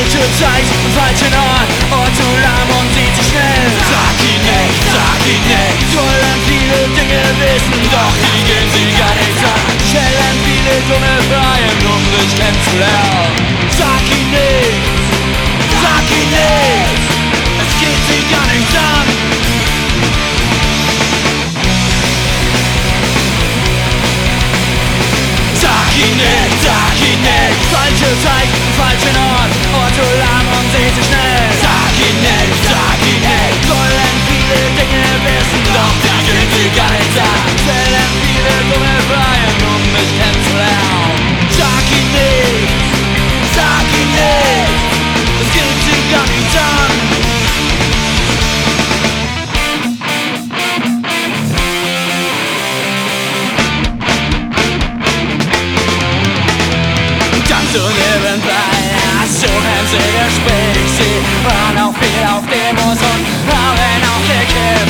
Falsche Zeit, falscher Ort, Ort zu lahm und sieht zu schnell. Sag ihn nicht, wollen viele Dinge wissen, doch die gehen sie gar nicht an. Stellen viele dumme Fragen, um dich kennenzulernen. Sag ihn nicht, es geht sie gar nicht an. Sag ihn nicht, falsche Zeit, falschen Ort, Ort zu lahm und sieht zu schnell. Sag ihn nicht, wollen viele Dinge wissen, doch die gehen sie gar nicht an. Stellen viele dumme Fragen, um mich kennenzulernen. Sag ihn nicht, es geht sie gar nicht an. So nebenbei, suchen sie Gespräch, sie waren auch viel auf Demos und haben auch gekippt.